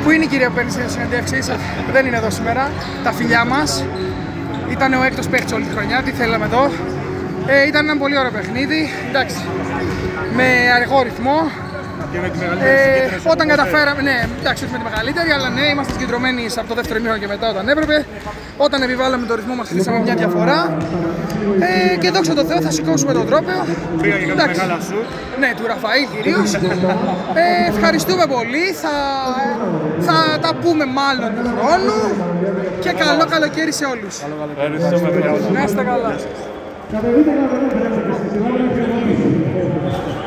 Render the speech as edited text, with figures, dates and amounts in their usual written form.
Πού είναι η κυρία που παίρνει συνεντεύξεις? Δεν είναι εδώ σήμερα. Τα φιλιά μας. Ήταν ο έκτος παίκτης όλη τη χρονιά. Τι θέλαμε εδώ? Ήταν ένα πολύ ωραίο παιχνίδι. Εντάξει. Με αργό ρυθμό. Όταν καταφέραμε, ναι, εντάξει, όχι με τη μεγαλύτερη, αλλά ναι, είμαστε συγκεντρωμένοι από το δεύτερο ημίχρονο και μετά όταν έπρεπε. Όταν επιβάλαμε το ρυθμό μας, χτίσαμε μια διαφορά. Και δόξα τω Θεώ θα σηκώσουμε τον τρόπαιο. Πήγα και κάτι μεγάλα σου. Ναι, του Ραφαήλ κυρίως. Ευχαριστούμε πολύ. Θα τα πούμε μάλλον του χρόνου. Και καλό καλοκαίρι σε όλους. Ευχαριστούμε. Να είστε καλά.